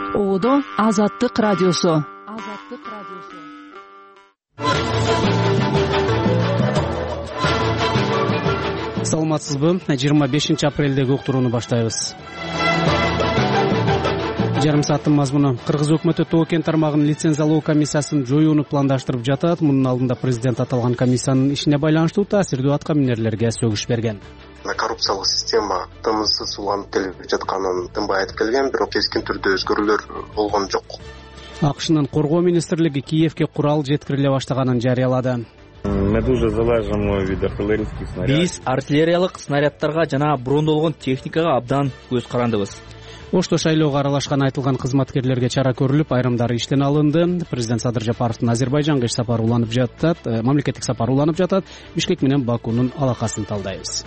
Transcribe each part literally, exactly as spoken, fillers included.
Оодо Азаттык радиосу. Азаттык радиосу. Саламатсызбы? жыйырма бешинчи апрелдеги уктурууну баштайбыз. Жарым сааттын мазмуну. Кыргыз өкмөтү Тоо кен тармагынын лицензиялоо комиссиясын жоюуну пландаштырып жатат. Мунун алдында президент аталган комиссиянын ишине байланыштуу таасирдүү аткаминерлерге сөгүш берген. Коррупциялык система тымсыз уланып келип жатканын тынбай айтып келген, бирок кескин түрдө өзгөрүүлөр болгон жок. АКШнын коргоо министрлиги Киевге курал жеткириле баштаганын жарыялады. Биз артиллериялык снаряддарга жана брондолгон техникага абдан көз карандыбыз. Ошто шайлоого аралашкан айтылган кызматкерлерге чара көрүлүп, айрымдары иштен алынды. Президент Садыр Жапаровдун Азербайжанга иш сапары уланып жатат, мамлекеттик сапары уланып жатат. Бишкек менен Бакунун алакасын талдайбыз.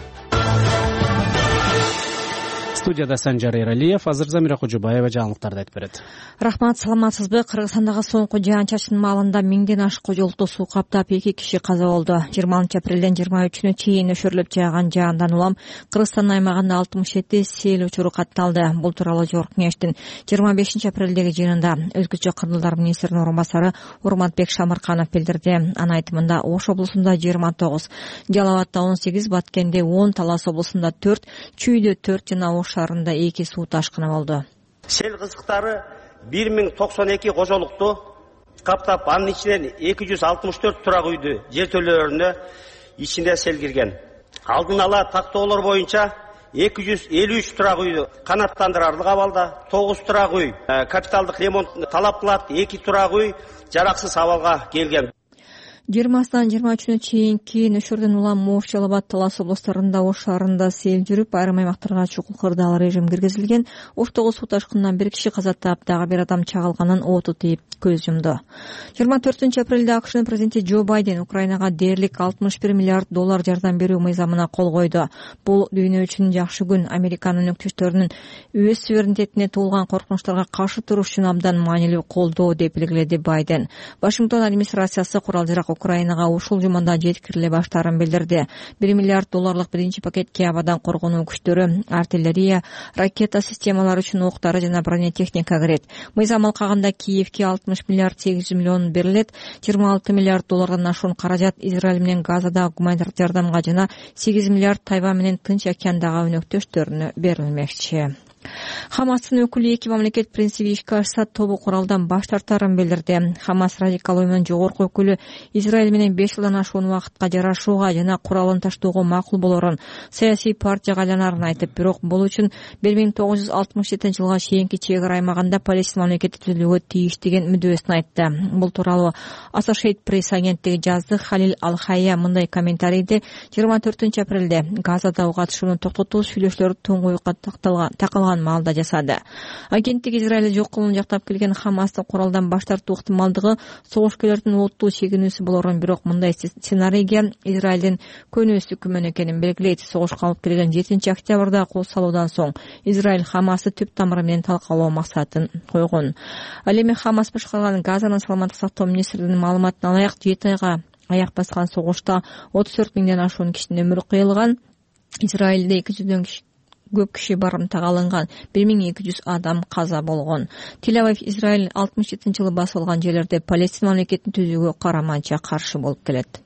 Студияда Санжар Эралиев, азыр Замира Кожобаева жаңылыктарды айтып берет. Рахмат, саламатсызбы? Кыргызстандагы соңку жаан-чачын маалында миңден ашык жолду суу каптап эки киши каза болду. жыйырма алтынчы апрелден жыйырма үчүнө чейин өшөрүлүп жааган жаандан улам Кыргызстан аймагында алтымыш жети сел учуру катталды. Бул тууралуу Жогорку Кеңештин жыйырма бешинчи апрелдеги жыйынында өзгөчө кырдалдар министринин орун басары Урматбек Шамырканов билдирди. Анын айтымында Ош облусунда жыйырма тогуз, Жалал Абадда он сегиз, Баткенде он, Талас облусунда төрт, Чүйдө төрт жана Ош шаарында эки суу ташкыны болду. Сел кызыктары бир миң токсон эки кожолукту каптап, анын ичинен эки жүз алтымыш төрт турак үйдү жертөлөлөрүнө ичинде сел кирген. Алдын ала тактоолор боюнча эки жүз элүү үч турак үйдү канаттандырарлык абалда, тогуз турак үй капиталдык ремонт талап кылат, эки турак үй жараксыз абалга келген. жыйырмасынан жыйырма үчүнө чейинки нөшөрдөн улам Ош, Жалал Абад, Талас облустарында, Ош шаарында сел жүрүп, айрым аймактарга чукул кырдаал режим киргизилген. Оштогу суу ташкынынан бир киши каза таап, дагы бир адам чагылганын оту тийип көз жумду. жыйырма төртүнчү апрелде АКШнын президенти Джо Байден Украинага дээрлик алтымыш бир миллиард доллар жардам берүү мыйзамына кол койду. Бул дүйнө үчүн жакшы күн. Американын өнөктөштөрүнүн өз суверенитетине туулган коркунучтарга каршы туруш үчүн абдан маанилүү колдоо деп белгиледи Байден. Вашингтон администрациясы курал-жарак Украинага ушул жумада жеткириле баштаарын билдирди. бир миллиард долларлык биринчи пакетке абадан коргонуу күчтөрү, артиллерия, ракета системалары үчүн октары жана бронетехника кирет. Мыйзам алкагында Киевке алтымыш миллиард сегиз жүз миллион берилет. жыйырма алты миллиард доллардан ашуун каражат Израиль менен Газада гуманитардык жардамга жана сегиз миллиард Тайвань менен Тынч океандагы өнөктөштөрүнө берилмекчи. Хамастын өкүлү эки мамлекет принциби ишке ашса тобу куралдан баш тартарын билдирди. Хамас радикал уюмунун жогорку өкүлү Израиль менен беш жылдан ашуун убакытка жарашууга жана куралын таштоого макул болорун, саясий партияга айланарын айтып, бирок бул үчүн бир миң тогуз жүз алтымыш жетинчи жылга чейинки чек ара аймагында Палестина мамлекети түзүлүүгө тийиш деген мүдөөсүн айтты. Бул тууралуу Associated Press агенттиги жазды. Халил Ал-Хайя мындай комментарийди: жыйырма төртүнчү апрелде Газада ок атышууну токтотуу сүйлөшүүлөрү туңгуюкка такалган маалда жасады. Агенттик Израиль жок кылууну жактап келген Хамастын куралдан баш тартуу ыктымалдыгы согушкерлердин оттуу чегинүүсү болорун, бирок мындай сценарийге Израилдин көнүүсү күмөн экенин белгилейт. Согушка алып келген жетинчи октябрда кол салуудан соң Израиль Хамасты түп тамыры менен талкалоо максатын койгон. Ал эми Хамас башкарган Газанын саламаттык сактоо министринин маалыматына алаяк жети айга аяк баскан согушта отуз төрт миңден ашуун кишинин өмүрү кыйылган. Израилде эки жүздөн көп киши барымтага алынган, бир миң эки жүз адам каза болгон. Тель-Авив Израиль алтымыш жетинчи жылы басып алган жерлерде Палестина мамлекетин түзүүгө караманча каршы болуп келет.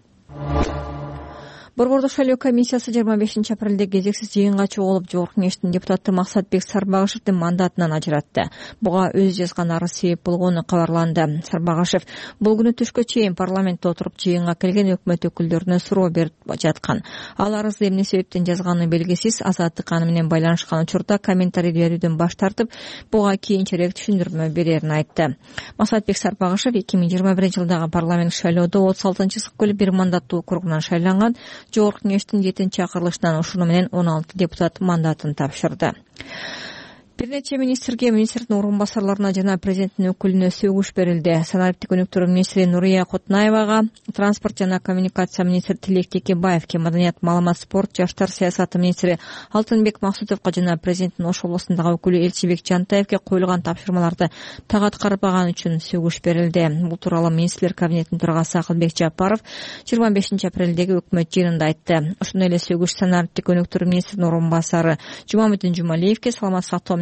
Борбордук шайлоо комиссиясы жыйырма бешинчи апрелде кезексиз жыйынга чогулуп, Жогорку Кеңештин депутаты Максатбек Сарбагышевдин мандатынан ажыратты. Буга өз жазган арыз себеп болгону кабарланды. Сарбагышев бул күнү түшкө чейин парламентте отуруп жыйынга келген өкмөт өкүлдөрүнө суроо берип жаткан. Ал арызды эмне себептен жазганы белгисиз. Азаттык аны менен байланышкан учурда комментарий берүүдөн баш тартып, буга кийинчерээк түшүндүрмө берерин айтты. Максатбек Сарбагышев эки миң жыйырма биринчи жылдагы парламент шайлоодо отуз алтынчы сыккөлү бир мандаттуу округунан шайланган. Жогорку Кеңештин жетинчи акырылышынан ушуну менен он алты депутат мандатын тапшырды. Бир нече министрге, министрдин орун басарларына жана президенттин өкүлүнө сөгүш берилди. Санариптик өнүктүрүү министри Нурия Кутнаевага, транспорт жана коммуникация министри Тилек Текебаевге, маданият, маалымат, спорт, жаштар саясаты министри Алтынбек Максутовго жана президенттин Ош облусундагы өкүлү Элчибек Жантаевге коюлган тапшырмаларды так аткарбаган үчүн сөгүш берилди. Бул тууралуу министрлер кабинетинин төрагасы Акылбек Жапаров жыйырма бешинчи апрелдеги өкмөт жыйынында айтты. Ошондой эле сөгүш санариптик өнүктүрүү министринин орун басары Жумамедин Жумалиевге, саламаттык сактоо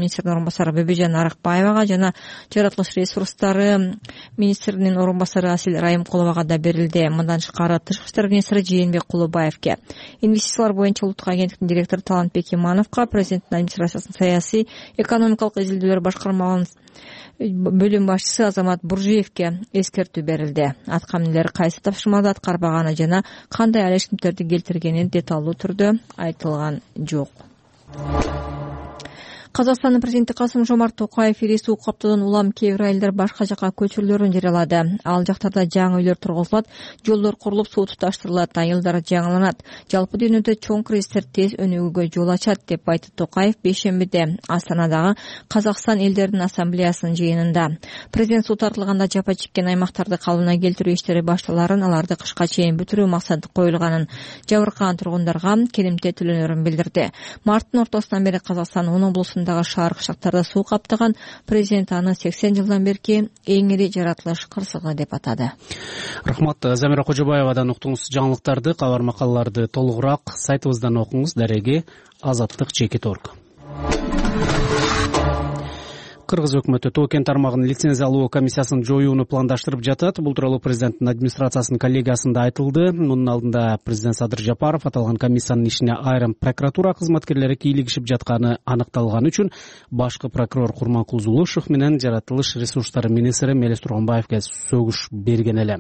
министринин орун басары Бөбөжан Аракбаевага жана жаратылыш ресурстары министринин орун басары Асил Райымкуловага да берилди. Мындан тышкары тышкы иштер министри Жээнбек Кулубаевке, инвестициялар боюнча улуттук агенттиктин директору Талантбек Имановго, президенттин администрациясынын саясий экономикалык изилдөөлөр башкармалыгынын бөлүм башчысы Азамат Буржиевке эскертүү берилди. Аткаминелер кайсы тапшырмаларды аткарбаганы жана кандай алешкимтерди келтиргени деталдуу түрдө айтылган жок. Казакстандын президенти Касым Жомарт Токаев ири суу каптоодон улам кээ бир айылдар башка жакка көчүрүлөрүн жарыялады. Ал жактарда жаңы үйлөр тургузулат, жолдор курулуп, суу туташтырылат, айылдар жаңыланат. Жалпы дүйнөдө чоң кризистер тез өнүгүүгө жол ачат деп айтты Токаев бейшембиде Астанадагы Казакстан элдеринин ассамблеясынын жыйынында. Президент суу тартылганда жапа чеккен аймактарды калыбына келтирүү иштери башталарын, аларды кышка чейин бүтүрүү максаты коюлганын, жабыркаган тургундарга келимте төлөнөрүн билдирди. Марттын ортосунан бери Казакстан он облусунда шаар кыштактарда суу каптаган. Президент аны сексен жылдан берки эң ири жаратылыш кырсыгы деп атады. Рахмат. Замира Кожобаевадан уктуңуз жаңылыктарды, кабар макалаларды толугураак сайтыбыздан окуңуз. Дареги азаттык чекит орг. Кыргыз өкмөтү Тоо кен тармагынын лицензия алуу комиссиясын жоюуну пландаштырып жатат. Бул тууралуу президенттин администрациясынын коллегиясында айтылды. Мунун алдында президент Садыр Жапаров аталган комиссиянын ишине айрым прокуратура кызматкерлери кийлигишип жатканы аныкталган үчүн башкы прокурор Курманкул Зулушев менен жаратылыш ресурстары министри Мелис Тургунбаевге сөгүш берген эле.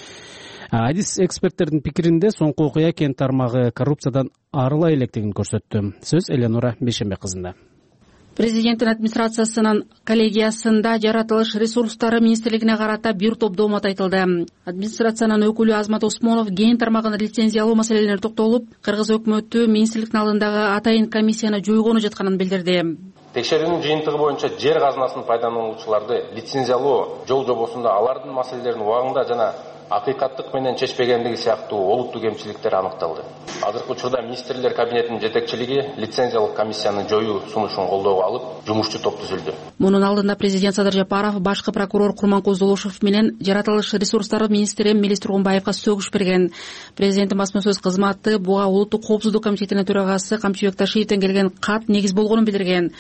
Адис эксперттердин пикиринде соңку окуя кен тармагы коррупциядан арыла электигин көрсөттү. Сөз Эленора Бейшембек кызында. Президенттин администрациясынын коллегиясында жаратылыш ресурстары министрлигине карата бир топ доомат айтылды. Администрациянын өкүлү Азмат Осмонов кен тармагын лицензия алуу маселелерине токтолуп, Кыргыз өкмөтү министрликтин алдындагы атайын комиссияны жойгону жатканын билдирди. Текшерүүнүн жыйынтыгы боюнча жер казынасын пайдалануучуларды лицензиялоо жол жобосунда алардын маселелерин убагында жана акыйкаттык менен чечпегендиги сыяктуу олуттуу кемчиликтер аныкталды. Азыркы учурда министрлер кабинетинин жетекчилиги лицензиялык комиссияны жоюу сунушун колдоого алып, жумушчу топ түзүлдү. Мунун алдында президент Садыр Жапаров башкы прокурор Курманкул Зулушев менен жаратылыш ресурстары министри Мелис Тургунбаевга сөгүш берген. Президенттин басма сөз кызматы буга улуттук коопсуздук комитетинин төрагасы Камчыбек Ташиевден келген кат негиз болгонун билдирген.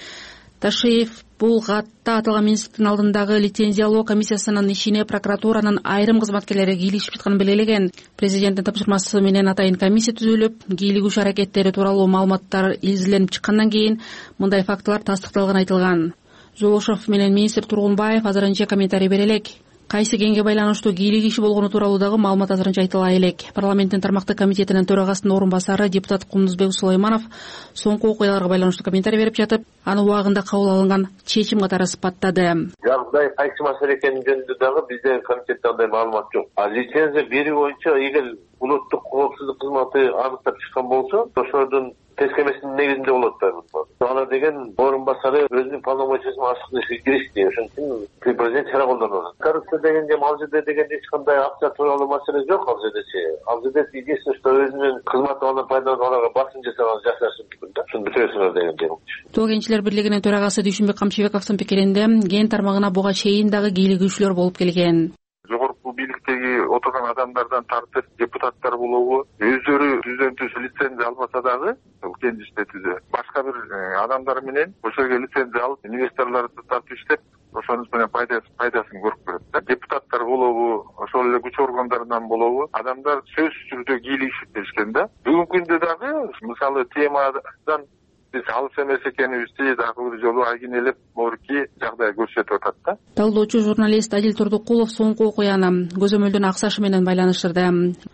Ташиев бул катта аталган министрликтин алдындагы лицензиялоо комиссиясынын ишине прокуратуранын айрым кызматкерлери кийлигишип жатканын белгилеген. Президенттин тапшырмасы менен атайын комиссия түзүлүп, кийлигүү аракеттери тууралуу маалыматтар изиленип чыккандан кийин мындай фактылар тастыкталганы айтылган. Зулушев менен министр Тургунбаев азырынча комментарий бере элек. Кайсы кенге байланыштуу кийлик иши болгону тууралуу дагы маалымат азырынча айтыла элек. Парламенттин тармактык комитетинин төрагасынын орун басары депутат Кумдузбек Сулайманов соңку окуяларга байланыштуу комментарий берип жатып, аны убагында кабыл алынган чечим катары сыпаттады. Жагдай кайсы маселе экени жөнүндө дагы бизде комитетте андай маалымат жок. А лицензия берүү боюнча эгер улуттук коопсуздук кызматы аныктап чыккан болсо, ошонун тескемесинин негизинде болот да. Аны деген орун басары өзүнүн полномочиясын ашыктырышка киришти. Ошон үчүн президент чара колдонот. Коррупция дегенде ал жерде дегенде эч кандай акча тууралуу маселе жок ал жердечи. Ал жерде единственное, что өзүнүн кызматынан пайдаланып аларга басым жасаган жашасын мүмкүн да. Ушуну бүтөсүңөр дегенде. Тоо кенчилер бирлигинин төрагасы Дүйшүнбек Камчыбековдун пикиринде кен тармагына буга чейин дагы кийлигүүчүлөр болуп келген. Жогорку бийликтеги отурган адамдардан тартып депутаттар болобу өздөрү түздөн түз лицензия албаса дагы кен иштетүүдө башка бир адамдар менен ошол жерге лицензия алып инвесторлорду тартып иштеп ошонун менен пайдасын көрүп көрөт. Депутаттар болобу ошол эле күч органдарынан болобу адамдар сөзсүз түрдө кийлигишип келишкен да. Бүгүнкү күндө дагы мисалы темадан биз алыс эмес экенибизди дагы бир жолу айгинелеп морки жагдай көрсөтүп атат да. Талдоочу журналист Адил Турдукулов соңку окуяны көзөмөлдөн аксашы менен байланыштырды.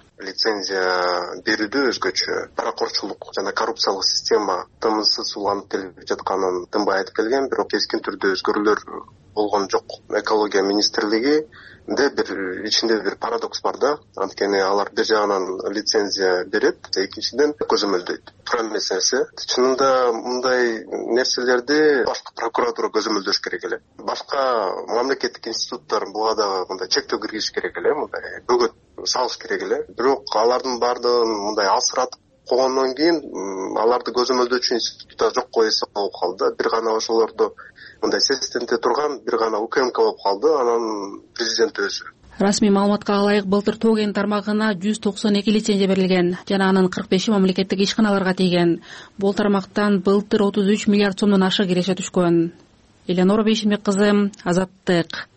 Лицензия берүүдө өзгөчө паракорчулук жана коррупциялык система тынымсыз уланып келип жатканын тынбай айтып келген, бирок кескин түрдө өзгөрүүлөр болгон жок. Экология министрлиги де бир ичинде бир парадокс бар да. Анткени алар бир жагынан лицензия берет, экинчиден көзөмөлдөйт. Туура эмес нерсе. Чынында мындай нерселерди башкы прокуратура көзөмөлдөш керек эле. Башка мамлекеттик институттар буга дагы мындай чектөө киргизиш керек эле, мындай бөгөт салыш керек эле. Бирок алардын баардыгын мындай алсыратып койгондон кийин аларды көзөмөлдөөчү институттар жок койса болуп калды. Бир гана ошолорду мындай сестенте турган бир гана УКМК болуп калды, анан президент өзү. Расмий маалыматка ылайык былтыр Тоген тармагына жүз токсон эки лицензия берилген жана анын кырк беши мамлекеттик ишканаларга тийген. Бул тармактан былтыр отуз үч миллиард сомдон ашык киреше түшкөн. Эленора Бейшимбек кызы, Азаттык.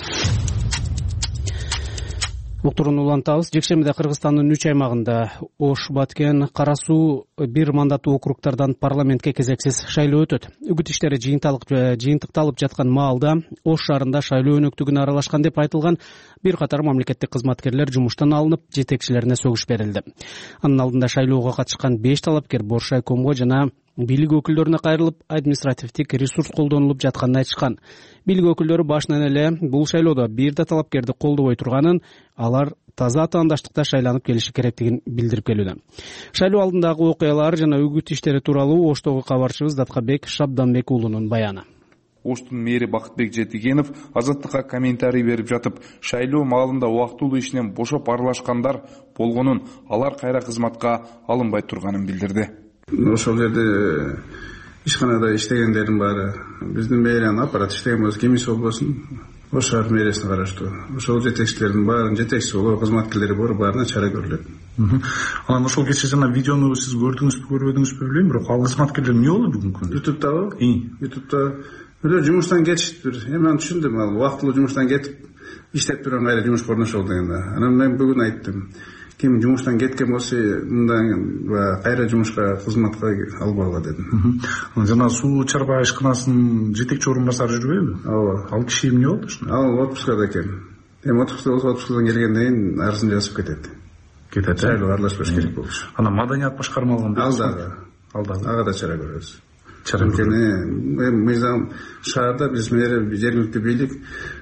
Уктурууну улантабыз. Жекшембиде Кыргызстандын үч аймагында Ош, Баткен, Кара Суу бир мандаттуу округдардан парламентке кезексиз шайлоо өтөт. Үгүт иштери жыйынтыкталып жаткан маалда Ош шаарында шайлоо өнөктүгүнө аралашкан деп айтылган бир катар мамлекеттик кызматкерлер жумуштан алынып, жетекчилерине сөгүш берилди. Анын алдында шайлоого катышкан беш талапкер Боршайкомго жана бийлик өкүлдөрүнө кайрылып, административдик ресурс колдонулуп жатканын айтышкан. Бийлик өкүлдөрү башынан эле бул шайлоодо бир да талапкерди колдобой турганын, алар таза атаандаштыкта шайланып келиши керектигин билдирип келүүдө. Шайлоо алдындагы окуялар жана үгүт иштери тууралуу Оштогу кабарчыбыз Даткабек Шабданбек уулунун баяны. Оштун мэри Бакытбек Жетигенов Азаттыкка комментарий берип жатып, шайлоо маалында убактылуу ишинен бошоп аралашкандар болгонун, алар кайра кызматка алынбай турганын билдирди. Ошол жерде ишканада иштегендердин баары биздин мэриянын аппарат иштеген болсо, кимиси болбосун, Ош шаар мэриясына караштуу. Ошол жетекчилердин баарын жетекчиси болуп, кызматкерлери бар, баарына чара көрүлөт. Анан ошол кечээ жана видеону сиз көрдүңүзбү, көрбөдүңүзбү билбейм, бирок ал кызматкерлер эмне болду бүгүнкү күндө? ютубтабы? ютубта бирөө жумуштан кетиштир. Эми аны түшүндүм, ал убактылуу жумуштан кетип иштеп турган кайра жумушка орношолду дегенде. Анан мен бүгүн айттым. Ким жумуштан кеткен болсо, мындан кайра жумушка кызматка албагыла дедим. Жана суу чарба ишканасынын жетекчи орун басары жүрбөйбү? Ооба. Ал киши эмне болду? Ал отпускада экен. Эми отпускада болсо, отпускадан келгенден кийин арызын жазып кетет. Кетет. Шайлоого аралашпаш керек болчу. Анан маданият башкарма алган. Ал дагы. Ал дагы. Ага да чара көрөбүз. Чара көрөбүз. Эми мыйзам шаарда биз мери жергиликтүү бийлик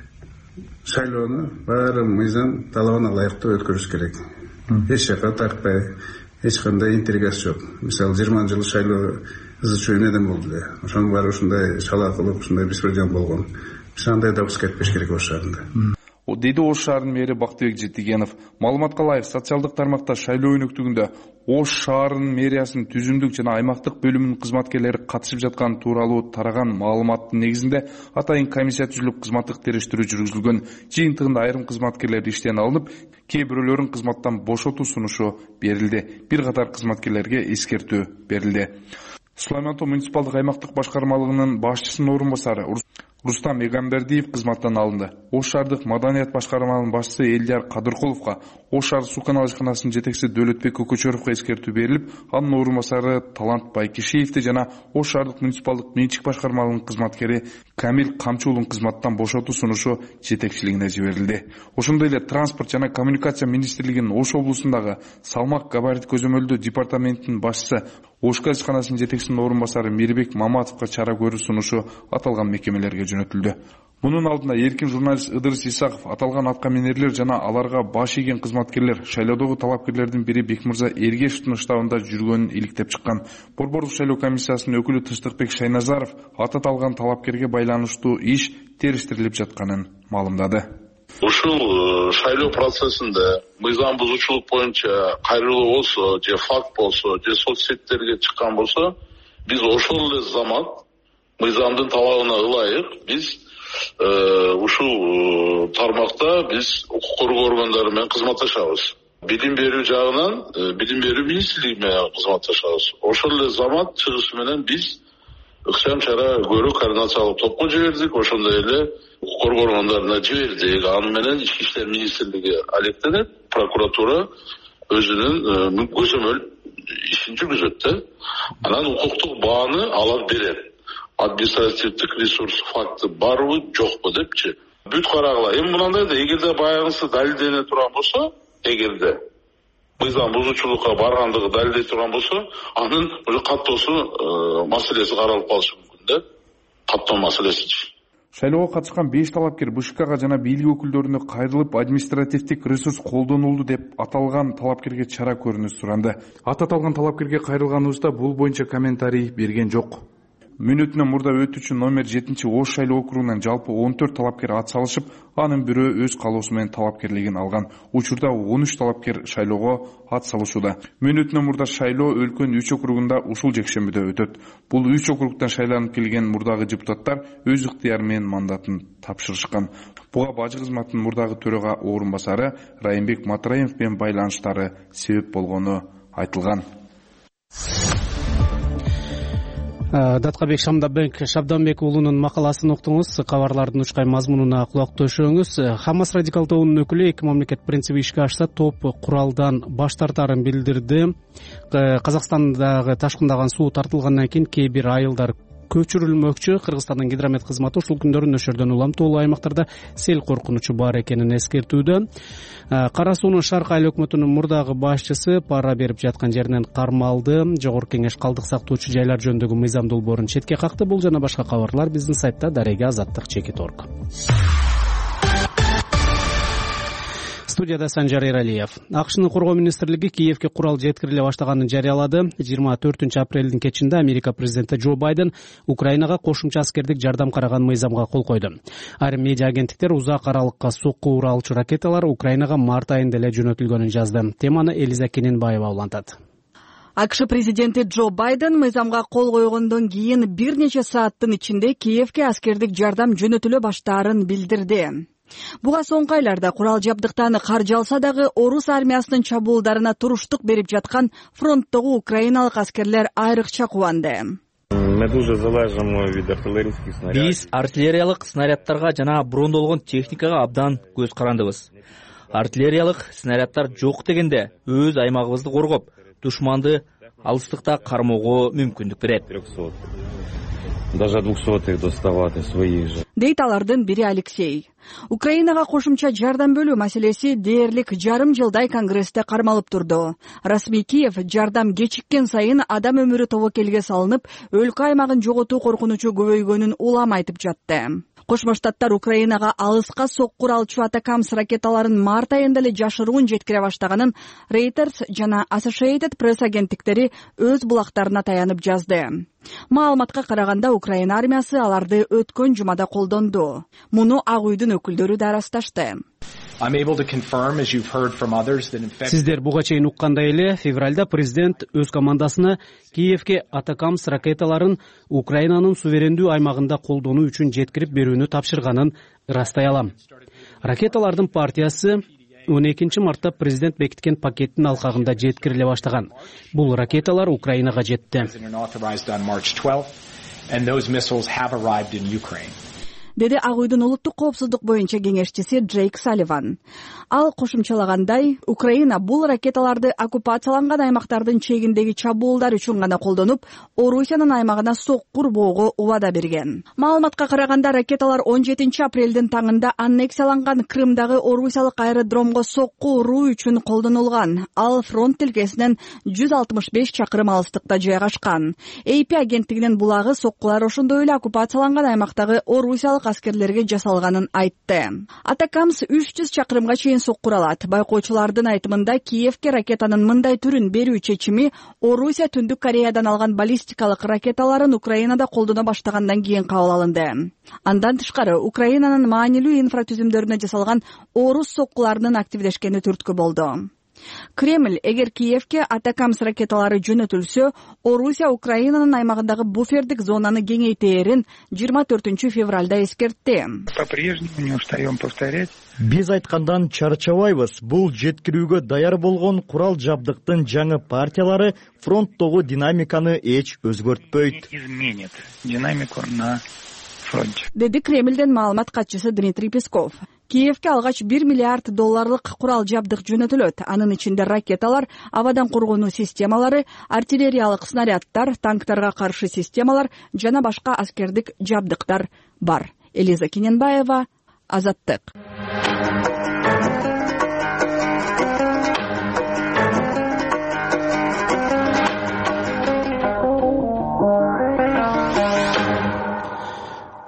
шайлоону баары мыйзам талабына ылайыктуу өткөрүш керек. Эч жака тартпай, эч кандай интригасы жок. Мисалы жыйырма жыл шайлоо ызы чуу эмнеден болду эле. Ошонун баары ушундай шала кылып, ушундай беспредел болгон. Биз андай допуск этпеш керек Ош шаарында. Деди Ош шаарынын мэри Бактыбек Жетигенов. Маалыматка ылайык, социалдык тармакта шайлоо өнөктүгүндө Ош шаарынын мэриясынын түзүмдүк жана аймактык бөлүмүнүн кызматкерлери катышып жаткан тууралуу тараган маалыматтын негизинде атайын комиссия түзүлүп, кызматтык териштирүү жүргүзүлгөн. Жыйынтыгында айрым кызматкерлер иштен алынып, кээ бирөөлөрүн кызматтан бошотуу сунушу берилди. Бир катар кызматкерлерге эскертүү берилди. Сулайман Тоо муниципалдык аймактык башкармалыгынын башчысынын орун басары Рустам Эгамбердиев кызматтан алынды. Ош шаардык маданият башкармалыгынын башчысы Элдияр Кадыркуловго, Ош шаар суу канал ишканасынын жетекчиси Дөөлөтбек Көкөчөровго эскертүү берилип, анын орун басары Талант Байкишиевди жана Ош шаардык муниципалдык менчик башкармалыгынын кызматкери Камил Камчуулун кызматтан бошотуу сунушу жетекчилигине жиберилди. Ошондой эле транспорт жана коммуникация министрлигинин Ош облусундагы салмак габарит көзөмөлдөө департаментинин башчысы Ош газ ишканасынын жетекчисинин орун басары Мирбек Маматовго чара көрүү сунушу аталган мекемелерге жөнөтүлдү. Мунун алдында эркин журналист Ыдырыс Исаков аталган аткаминерлер жана аларга баш ийген кызматкерлер шайлоодогу талапкерлердин бири Бекмырза Эргешевдин штабында жүргөнүн иликтеп чыккан. Борбордук шайлоо комиссиясынын өкүлү Тыштыкбек Шайназаров аталган талапкерге байланыштуу иш териштирилип жатканын маалымдады. Ушул шайлоо процессинде мыйзам бузуучулук боюнча кайрылуу болсо, же факт болсо, же соц сеттерге чыккан болсо, биз ошол эле замат мыйзамдын талабына ылайык биз ушул тармакта биз укук коргоо органдары менен кызматташабыз. Билим берүү жагынан билим берүү министрлиги менен кызматташабыз. Ошол эле замат чыгышы менен биз ыкчам чара көрүү координациялык топко жибердик, ошондой эле укук коргоо органдарына жибердик. Аны менен Ички иштер министрлиги алектенип, прокуратура өзүнүн көзөмөл ишин жүргүзөт да. Анан укуктук бааны алар берет. Административдик ресурс факты барбы, жокпу депчи. Бүт карагыла. Эми мынандай да, эгерде баягысы далилдене турган болсо, эгерде мыйзам бузуучулукка баргандыгы далилдей турган болсо, анын уже каттоосу маселеси каралып калышы мүмкүн да. Каттоо маселесичи. Шайлоого катышкан беш талапкер БШКга жана бийлик өкүлдөрүнө кайрылып, административдик ресурс колдонулду деп аталган талапкерге чара көрүүнү суранды. Ат аталган талапкерге кайрылганыбызда бул боюнча комментарий берген жок. мөөнөтүнөн мурда өтүүчү номер жетинчи ош шайлоо округунан жалпы он төрт талапкер ат салышып, анын бирөө өз каалоосу менен талапкерлигин алган. Учурда он үч талапкер шайлоого ат салышууда. Мөөнөтүнөн мурда шайлоо өлкөнүн үч округунда ушул жекшембиде өтөт. Бул үч округтан шайланып келген мурдагы депутаттар өз ыктыяры менен мандатын тапшырышкан. Буга бажы кызматынын мурдагы төрага орун басары Райымбек Матраев менен байланыштары себеп болгону айтылган. Даткабек Шабданбек уулунун макаласын уктуңуз. Кабарлардын учкай мазмунуна кулак төшөңүз. Хамас радикал тобунун өкүлү эки мамлекет принциби ишке ашса топ куралдан баш тартарын билдирди. Казакстандагы ташкындаган суу тартылгандан кийин кээ бир айылдар көчүрүлмөкчү. Кыргызстандын гидромет кызматы ушул күндөрү нөшөрдөн улам тоолуу аймактарда сел коркунучу бар экенин эскертүүдө. Кара суунун Шарк айыл өкмөтүнүн мурдагы башчысы пара берип жаткан жеринен кармалды. Жогорку кеңеш калдык сактоочу жайлар жөнүндөгү мыйзам долбоорун четке какты. Бул жана башка кабарлар биздин сайтта дарега азаттык чекит точка орг. Студияда Санжар Эралиев. АКШнын коргоо министрлиги Киевке курал жеткириле баштаганын жарыялады. жыйырма төртүнчү апрелдин кечинде Америка президенти Джо Байден Украинага кошумча аскердик жардам караган мыйзамга кол койду. Айрым медиа агенттиктер узак аралыкка сокку уралчу ракеталар Украинага март айында эле жөнөтүлгөнүн жазды. Теманы Элиза Кененбаева улантат. АКШ президенти Джо Байден мыйзамга кол койгондон кийин бир нече сааттын ичинде Киевке аскердик жардам жөнөтүлө баштаарын билдирди. Буга соңку айларда курал жабдыктан каржы алса дагы орус армиясынын чабуулдарына туруштук берип жаткан фронттогу украиналык аскерлер айрыкча кубанды. Биз артиллериялык снарядтарга жана брондолгон техникага абдан көз карандыбыз. Артиллериялык снарядтар жок дегенде өз аймагыбызды коргоп, душманды алыстыкта кармоого мүмкүндүк берет. Даже двухсотых доставать своих же. Дейт алардын бири Алексей. Украинага кошумча жардам бөлүү маселеси дээрлик жарым жылдай Конгрессте кармалып турду. Расмий Киев жардам кечиккен сайын адам өмүрү тобокелге салынып, өлкө аймагын жоготуу коркунучу көбөйгөнүн улам айтып жатты. Кошмо Штаттар Украинага алыска соккур алчу Атакамс ракеталарын март айында эле жашыруун жеткире баштаганын Reuters жана Associated Press агенттиктери өз булактарына таянып жазды. Маалыматка караганда Украина армиясы аларды өткөн жумада колдонду. Муну Ак үйдүн өкүлдөрү да ырасташты. Сиздер буга чейин уккандай эле февралда президент өз командасына Киевке Атакамс ракеталарын Украинанын суверендүү аймагында колдонуу үчүн жеткирип берүүнү тапшырганын ырастай алам. Ракеталардын партиясы он экинчи мартта президент бекиткен пакеттин алкагында жеткириле баштаган. Бул ракеталар Украинага жетти. Деди Ак үйдүн улуттук коопсуздук боюнча кеңешчиси Джейк Салливан. Ал кошумчалагандай, Украина бул ракеталарды оккупацияланган аймактардын чегиндеги чабуулдар үчүн гана колдонуп, Орусиянын аймагына сокку урбоого убада берген. Маалыматка караганда ракеталар он жетинчи апрелдин таңында аннексияланган Крымдагы орусиялык аэродромго сокку уруу үчүн колдонулган. Ал фронт тилкесинен жүз алтымыш беш чакырым алыстыкта жайгашкан. эй пи агенттигинин булагы соккулар ошондой эле оккупацияланган аймактагы орусиялык аскерлерге жасалганын айтты. Атакамс үч жүз чакырымга чейин соккур алат. Байкоочулардын айтымында Киевке ракетанын мындай түрүн берүү чечими Орусия Түндүк Кореядан алган баллистикалык ракеталарын Украинада колдоно баштагандан кийин кабыл алынды. Андан тышкары Украинанын маанилүү инфратүзүмдөрүнө жасалган орус соккуларынын активдешкени түрткү болду. Кремль эгер Киевке Атакамс ракеталары жөнөтүлсө, Орусия Украинанын аймагындагы буфердик зонаны кеңейтээрин жыйырма төртүнчү февралда эскертти. Биз айткандан чарчабайбыз. Бул жеткирүүгө даяр болгон курал жабдыктын жаңы партиялары фронттогу динамиканы эч өзгөртпөйт. Деди Кремлден маалымат катчысы Дмитрий Песков. Киевке алгач бир миллиард долларлык курал жабдык жөнөтүлөт. Анын ичинде ракеталар, абадан коргонуу системалары, артиллериялык снарядтар, танктарга каршы системалар жана башка аскердик жабдыктар бар. Элиза Кененбаева, Азаттык.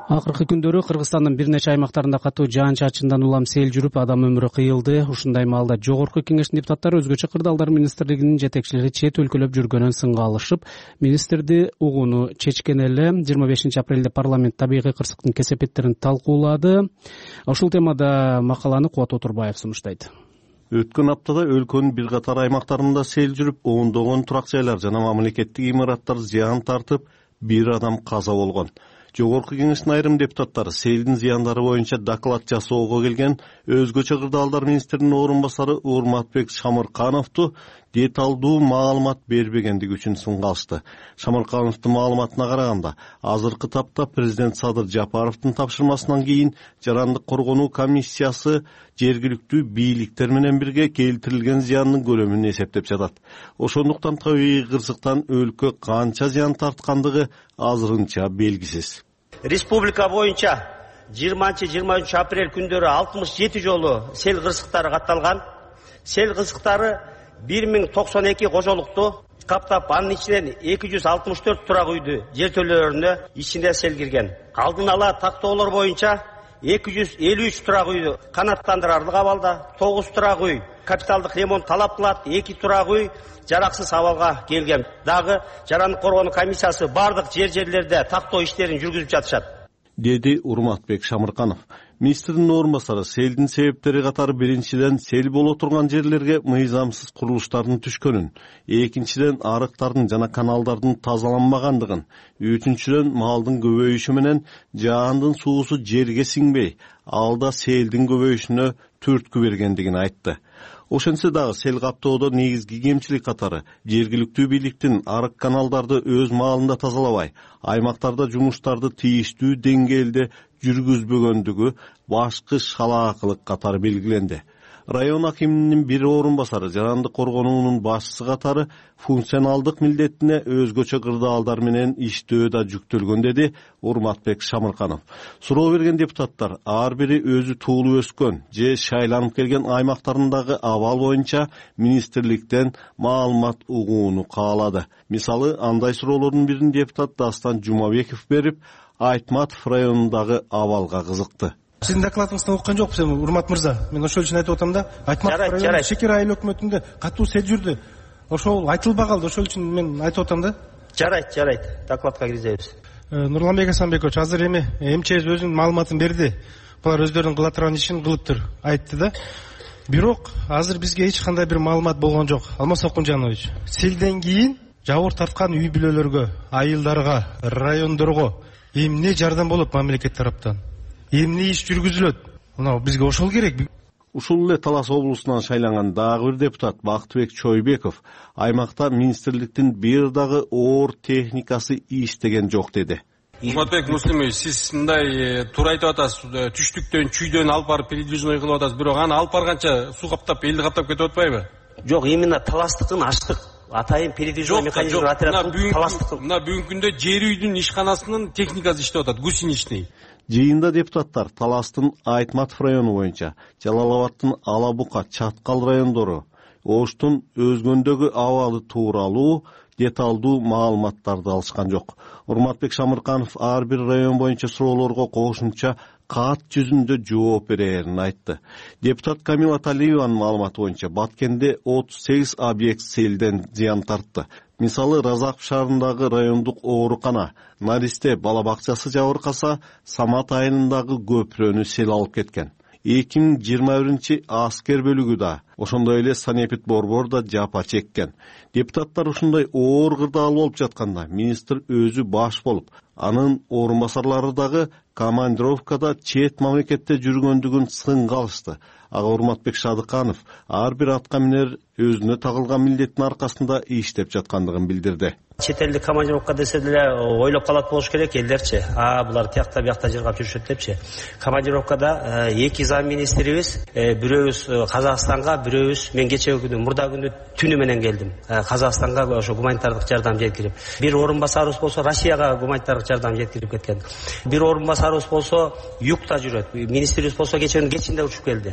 Акыркы күндөрү Кыргызстандын бир нече аймактарында катуу жаан чачындан улам сел жүрүп, адам өмүрү кыйылды. Ушундай маалда Жогорку Кеңештин депутаттары Өзгөчө кырдаалдар министрлигинин жетекчилери чет өлкөлөп жүргөнүн сынга алышып, министрди угууну чечкен эле. жыйырма бешинчи апрелде парламент табигый кырсыктын кесепеттерин талкуулады. Ушул темада макаланы Кубат Отурбаев сунуштайт. Өткөн аптада өлкөнүн бир катар аймактарында сел жүрүп, ондогон турак жайлар жана мамлекеттик имараттар зыян тартып, бир адам каза болгон. Жогорку Кеңештин айрым депутаттары селдин зыяндары боюнча доклад жасоого келген Өзгөчө кырдаалдар министринин орун басары Урматбек Шамыркановду деталдуу маалымат бербегендиги үчүн сынга алышты. Шамыркановдун маалыматына караганда, азыркы тапта президент Садыр Жапаровдун тапшырмасынан кийин жарандык коргонуу комиссиясы жергиликтүү бийликтер менен бирге келтирилген зыяндын көлөмүн эсептеп жатат. Ошондуктан табигый кырсыктан өлкө канча зыян тарткандыгы азырынча белгисиз. Республика боюнча жыйырманчы жыйырма үчүнчү апрель күндөрү алтымыш жети жолу сел кырсыктары катталган. Сел кырсыктары бир миң токсон эки кожолукту каптап, анын ичинен эки жүз алтымыш төрт турак үйдү жертөлөлөрүнө ичинде сел кирген. Алдын ала тактоолор боюнча эки жүз элүү үч турак үйдү канааттандырарлык абалда, тогуз турак үй капиталдык ремонт талап кылат, эки турак үй жараксыз абалга келген. Дагы жарандык коргонуу комиссиясы бардык жер жерлерде тактоо иштерин жүргүзүп жатышат, деди Урматбек Шамырканов. Министрдин орун басары селдин себептери катары биринчиден сел боло турган жерлерге мыйзамсыз курулуштардын түшкөнүн, экинчиден арыктардын жана каналдардын тазаланбагандыгын, үчүнчүдөн малдын көбөйүшү менен жаандын суусу жерге сиңбей, алда селдин көбөйүшүнө түрткү бергендигин айтты. Ошентсе дагы сел каптоодо негизги кемчилик катары жергиликтүү бийликтин арык каналдарды өз маалында тазалабай, аймактарда жумуштарды тийиштүү деңгээлде жүргүзбөгөндүгү башкы шалаакылык катары белгиленди. Район акиминин бир орун басары жарандык коргонуунун башчысы катары функционалдык милдетине өзгөчө кырдаалдар менен иштөө да жүктөлгөн, деди Урматбек Шамырканов. Суроо берген депутаттар ар бири өзү туулуп өскөн же шайланып келген аймактарындагы абал боюнча министрликтен маалымат угууну каалады. Мисалы, андай суроолордун бирин депутат Дастан Жумабеков берип, Айтматов районундагы абалга кызыкты. Сиздин докладыңызды окуган жокпуз эми, Урмат мырза. Мен ошол үчүн айтып атам да, Айтматов району Шекер айыл өкмөтүндө катуу сел жүрдү. Ошол айтылбай калды, ошол үчүн мен айтып атам да. Жарайт, жарайт. Докладка киргизебиз. Нурланбек Асанбекович, азыр эми МЧС өзүнүн маалыматын берди. Булар өздөрүнүн кыла турган ишин кылыптыр, айтты да. Бирок азыр бизге эч кандай бир маалымат болгон жок. Алмаз Окунжанович, селден кийин жабыр тарткан үй бүлөлөргө, айылдарга, райондорго эмне жардам болот мамлекет тараптан? Эмне иш жүргүзүлөт? Мына бизге ошол керек. Ушул эле Талас облусунан шайланган дагы бир депутат Бактыбек Чойбеков аймакта министрликтин бир дагы оор техникасы иштеген жок, деди. Урматбек Муслимович, сиз мындай туура айтып атасыз, түштүктөн, чүйдөн алып барып передвижной кылып атасыз, бирок аны алып барганча суу каптап, элди каптап кетип атпайбы? Жок, именно Таластыкын ачтык. Атайын передвижной механизм отрядын Таластыкын. Мына бүгүнкү күндө жер үйдүн ишканасынын техникасы иштеп атат, гусеничный. Жыйында депутаттар Таластын Айтматов району боюнча, Жалалабадтын Ала Бука, Чаткал райондору, Оштун өзгөндөгү абалы тууралуу деталдуу маалыматтарды алышкан жок. Урматбек Шамырканов ар бир район боюнча суроолорго кошумча кат жүзүндө жооп берерин айтты. Депутат Камила Талиеванын маалыматы боюнча Баткенде отуз сегиз объект селден зыян тартты. Мисалы, Разаков шаарындагы райондук оорукана, Наристе бала бакчасы жабыркаса, Самат айылындагы көпүрөнү сел алып кеткен. эки миң жыйырма биринчи аскер бөлүгү да, ошондой эле Санепит Борбор да жапа чеккен. Депутаттар ушундай оор кырдаал болуп жатканда, министр өзү баш болуп, анын орун басарлары дагы командировкада чет мамлекетте жүргөндүгүн сынга алышты. Ага Урматбек Шадыканов ар бир атка минер өзүнө тагылган милдеттин аркасында иштеп жаткандыгын билдирди. Чет элдик командировка десе деле ойлоп калат болуш керек элдерчи. А булар тиякта биякта жыргап жүрүшөт депчи. Командировкада эки зам министрибиз, бирөөбүз Казакстанга, бирөөбүз мен кечеги күнү, мурда күнү түнү менен келдим. Казакстанга ошо гуманитардык жардам жеткирип. Бир орун басарыбыз болсо Россияга гуманитардык жардам жеткирип кеткен. Бир орун басарыбыз болсо югта жүрөт. Министрибиз болсо кеченин кечинде учуп келди.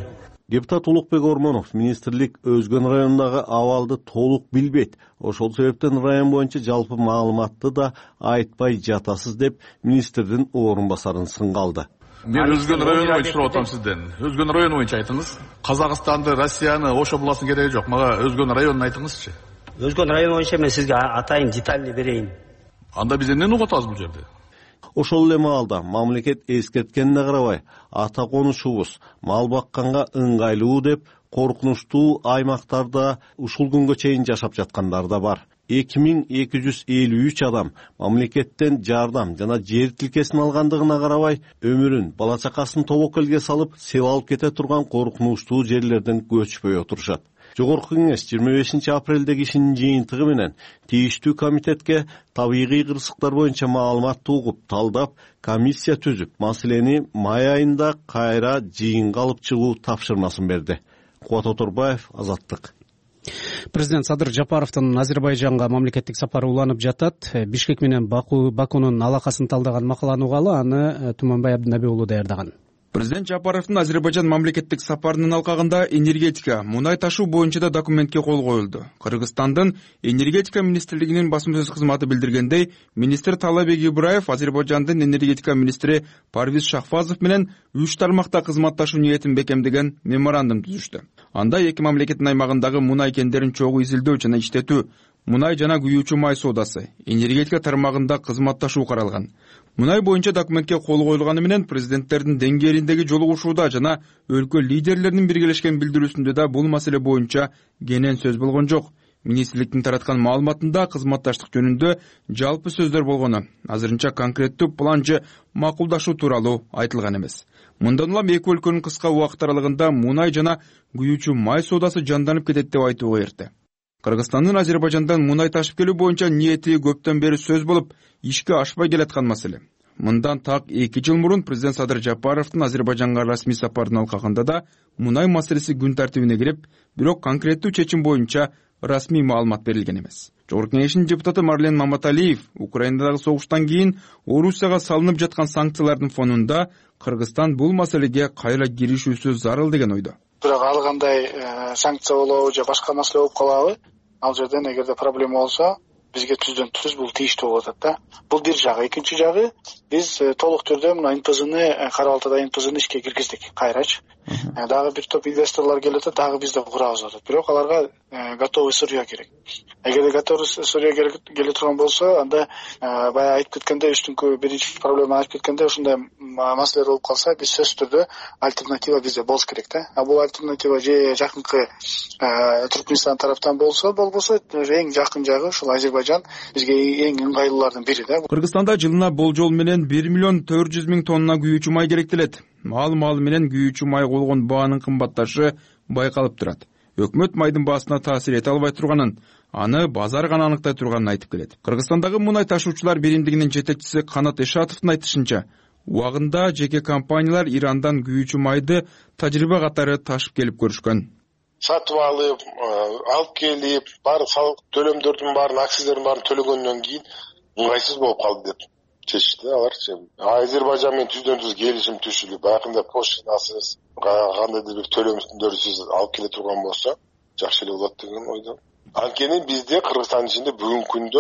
Депутат Улукбек Ормонов министрлик өзгөн райондагы абалды толук билбейт. Ошол себептен район боюнча жалпы маалыматты да айтпай жатасыз деп министрдин орун басарын сынга алды. Мен өзгөн район боюнча сурап атам сизден. Өзгөн район боюнча айтыңыз. Казакстанды, Россияны, Ошо буласын кереги жок. Мага өзгөн районун айтыңызчы. Өзгөн район боюнча мен сизге атайын, детальный берейин. Анда биз эмнени угатабыз бул жерде? Ошол эле маалда мамлекет эскерткенине карабай, ата конушубуз мал бакканга ыңгайлуу деп коркунучтуу аймактарда ушул күнгө чейин жашап жаткандар да бар. эки миң эки жүз элүү үч адам мамлекеттен жардам жана жер тилкесин алгандыгына карабай, өмүрүн, бала чакасын тобокелге салып, сел алып кете турган коркунучтуу жерлерден көчпөй отурушат. Жогорку кеңеш жыйырма бешинчи апрелдеги ишинин жыйынтыгы менен тийиштүү комитетке табигый кырсыктар боюнча маалыматты угуп, талдап, комиссия түзүп, маселени май айында кайра жыйынга алып чыгуу тапшырмасын берди. Кубат Оторбаев, Азаттык. Президент Садыр Жапаровдун Азербайжанга мамлекеттик сапары уланып жатат. Бишкек менен Баку Бакунун алакасын талдаган макаланы угалы, аны Туманбай Абдынабий уулу даярдаган. Президент Жапаровдун Азербайжан мамлекеттик сапарынын алкагында энергетика, мунай ташуу боюнча да документке кол коюлду. Кыргызстандын энергетика министрлигинин басма сөз кызматы билдиргендей, министр Талабек Ибраев Азербайжандын энергетика министри Парвиз Шахфазов менен үч тармакта кызматташуу ниетин бекемдеген меморандум түзүштү. Анда эки мамлекеттин аймагындагы мунай кендерин чогуу изилдөө жана иштетүү, мунай жана күйүүчү май соодасы, энергетика тармагында кызматташуу каралган. Мунай боюнча документке кол коюлганы менен президенттердин деңгээлиндеги жолугушууда жана өлкө лидерлеринин биргелешкен билдирүүсүндө да бул маселе боюнча кенен сөз болгон жок. Министрликтин тараткан маалыматында кызматташтык жөнүндө жалпы сөздөр болгону, азырынча конкреттүү план же макулдашуу тууралуу айтылган эмес. Мындан улам эки өлкөнүн кыска убакыт аралыгында мунай жана күйүүчү май соодасы жанданып кетет деп айтууга эрте. Кыргызстандын Азербайжандан мунай ташып келүү боюнча ниети көптөн бери сөз болуп, ишке ашпай келаткан маселе. Мындан так эки жыл мурун президент Садыр Жапаровдун Азербайжанга расмий сапарынын алкагында да мунай маселеси күн тартибине кирип, бирок конкреттүү чечим боюнча расмий маалымат берилген эмес. Жогорку кеңештин депутаты Марлен Маматалиев Украинадагы согуштан кийин Орусияга салынып жаткан санкциялардын фонунда Кыргызстан бул маселеге кайра киришүүсү зарыл деген ойдо. Бирок ал кандай санкция болобу же башка маселе болуп калабы? Ал жерден эгерде проблема болсо, бизге түздөн түз бул тийиштүү болот да. Бул бир жагы. Экинчи жагы, биз толук түрдө мына эн пэ зыны, Кара Балтада эн пэ зыны ишке киргиздик кайрачы. Дагы бир топ инвесторлор келип атат, дагы биз да курабыз атат. Бирок аларга готовый сырьё керек. Эгерде готовый сырьё келе турган болсо, анда баягы айтып кеткенде, үстүнкү биринчи проблема айтып кеткенде, ушундай маселе болуп калса, биз сөзсүз түрдө альтернатива бизде болуш керек да. А бул альтернатива же жакынкы Түркмөнстан тараптан болсо, болбосо эң жакын жагы ушул Азербайжан бизге эң ыңгайлуулардын бири да. Кыргызстанда жылына болжол менен бир миллион төрт жүз миң тонна күйүүчү май керектелет. Мал-мал менен күйүүчү май болгон баанын кымбатташы байкалып турат. Өкмөт майдын баасына таасир эте албай турганын, аны базар гана аныктай турганын айтып келет. Кыргызстандагы мунай ташуучулар биримдигинин жетекчиси Канат Эшатовдун айтышынча, убагында жеке компаниялар Ирандан күйүүчү майды тажрыйба катары ташып келип көрүшкөн. Сатып алып, алып келип, бар салык төлөмдөрдүн баарын, акциздердин баарын төлөгөндөн кийин ыңгайсыз болуп калды деп чечти аларчы. Азербайжан менен түздөн түз келишим түзүлүп, баягында поштасыз, кандайдыр бир төлөмдөрсүз алып келе турган болсо, жакшы эле болот деген ойдо. Анткени бизде Кыргызстандын ичинде бүгүнкү күндө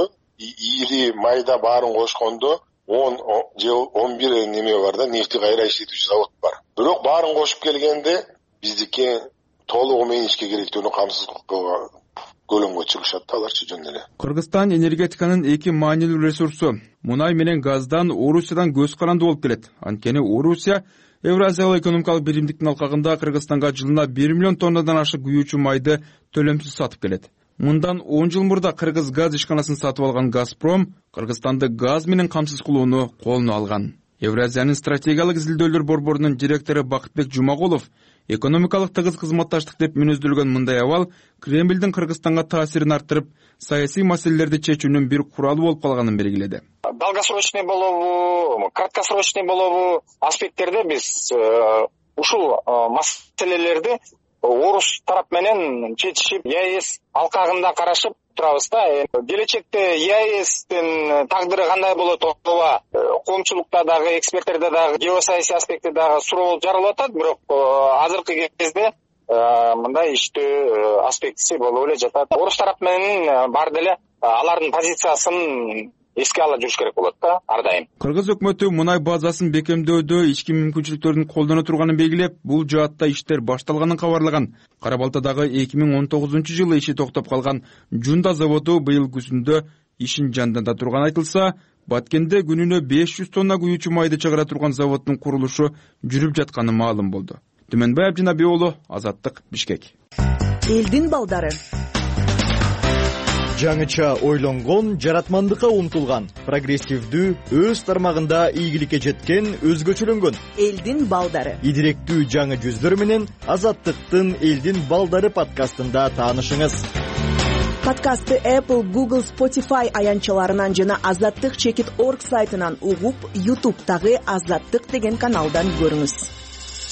ири майда баарын кошкондо он же он бир неме бар да, нефти кайра иштетүүчү завод бар. Бирок баарын кошуп келгенде биздики толугу менен ишке керектүүнү камсыз кылып көлөмгө чыгышат да аларчы жөн эле. Кыргызстан энергетиканын эки маанилүү ресурсу мунай менен газдан Орусиядан көз каранды болуп келет. Анткени Орусия Евразиялык экономикалык биримдиктин алкагында Кыргызстанга жылына бир миллион тоннадан ашык күйүүчү майды төлөмсүз сатып келет. Мындан он жыл мурда Кыргыз газ ишканасын сатып алган Газпром Кыргызстанды газ менен камсыз кылууну колуна алган. Евразиянын стратегиялык изилдөөлөр борборунун директору Бакытбек Жумагулов экономикалык тыгыз кызматташтык деп мүнөздөлгөн мындай абал Кремлдин Кыргызстанга таасирин арттырып, саясий маселелерди чечүүнүн бир куралы болуп калганын белгиледи. Долгосрочный болобу, краткосрочный болобу аспекттерде биз ушул маселелерди орус тарап менен чечишип, е а эс алкагында карашып турабыз да. Келечекте е а эстин тагдыры кандай болот, ооба коомчулукта дагы, эксперттерде дагы, геосаясий аспектте дагы суроо жаралып атат. Бирок азыркы кезде мындай иштөө аспектиси болуп эле жатат. Орус тарап менен бар деле алардын позициясын эске ала жүрүш керек болот да ар дайым. Кыргыз өкмөтү мунай базасын бекемдөөдө ички мүмкүнчүлүктөрдүн колдоно турганын белгилеп, бул жаатта иштер башталганын кабарлаган. Кара Балтадагы эки миң он тогузунчу жылы иши токтоп калган Жунда заводу быйыл күзүндө ишин жанданда турганы айтылса, Баткенде күнүнө беш жүз тонна куючу майды чыгара турган заводдун курулушу жүрүп жатканы маалым болду. Түмөнбай Абдинабий уулу, Азаттык, Бишкек. Элдин балдары. Жаңыча ойлонгон, жаратмандыкка умтулган, прогрессивдүү, өз тармагында ийгиликке жеткен, өзгөчөлөнгөн. Элдин балдары. Идиректүү жаңы жүздөр менен Азаттыктын Элдин балдары подкастында таанышыңыз. Подкастты Apple, Google, Spotify аянчаларынан жана азаттык чекит точка орг сайтынан угуп, YouTube'дагы Азаттык деген каналдан көрүңүз.